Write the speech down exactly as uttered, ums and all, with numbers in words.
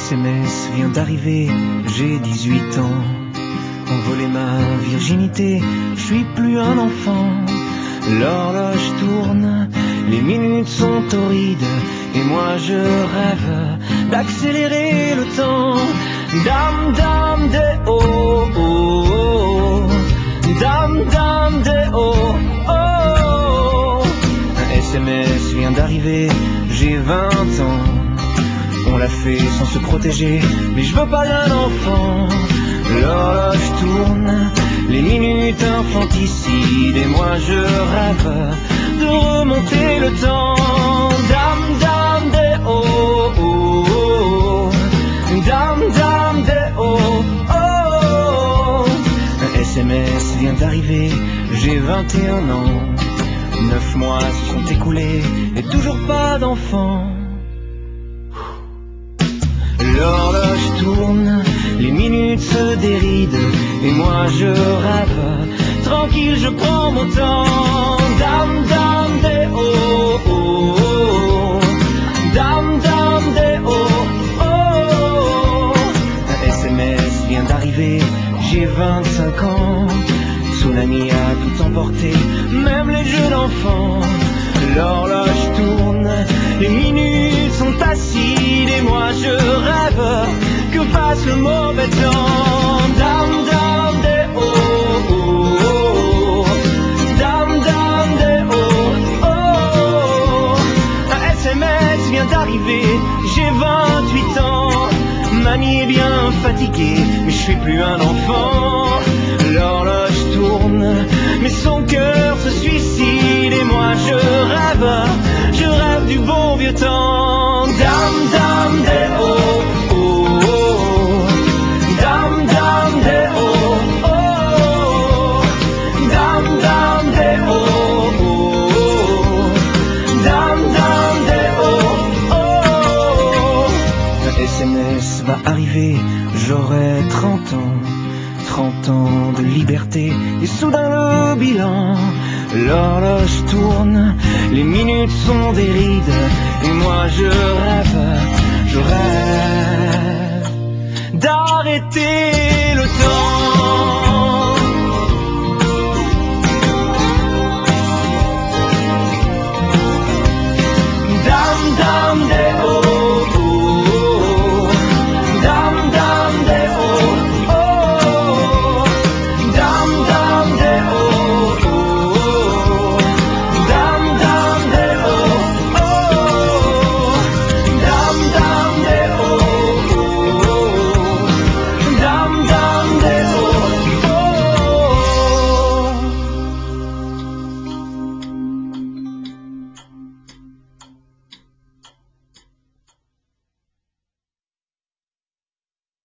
S M S vient d'arriver, j'ai dix-huit ans. On volait ma virginité, je suis plus un enfant. L'horloge tourne, les minutes sont torrides, et moi je rêve d'accélérer le temps. Dame, dame, de oh, oh, oh. Dame, dame, de oh, oh. Un S M S vient d'arriver, j'ai vingt ans. On l'a fait sans se protéger, mais je veux pas d'un enfant. L'horloge tourne, les minutes infanticides, et moi je rêve de remonter le temps. Dame, dame, de oh, oh, oh. Dame, dame, de oh, oh. Un S M S vient d'arriver, j'ai vingt et un ans. Neuf mois se sont écoulés, et toujours pas d'enfant. L'horloge tourne, les minutes se dérident, et moi je rêve, tranquille je prends mon temps. Dame, dame, de oh, oh, oh. Dame, dame, de oh, oh. Un S M S vient d'arriver, j'ai vingt-cinq ans. Tsunami a tout emporté, même les jeux d'enfants. L'horloge tourne, les minutes sont acides, et moi je rêve que passe le mauvais temps. Dame, dame, de oh, oh, oh. Dame, dame, de oh, oh. Un S M S vient d'arriver, j'ai vingt-huit ans. Mamie est bien fatiguée, mais je suis plus un enfant. L'horloge tourne, mais son cœur se suicide, et moi je rêve, je rêve du bon vieux temps. Dame, dame, de oh, oh, oh. Dame, dame, de oh, oh. Dame, dame, de oh, oh. Dame, dame, de oh, oh. Un S M S va arriver, j'aurai trente ans. Trente ans de liberté, et soudain le bilan. L'horloge tourne, les minutes sont des rides, et moi je rêve, je rêve d'arrêter le temps.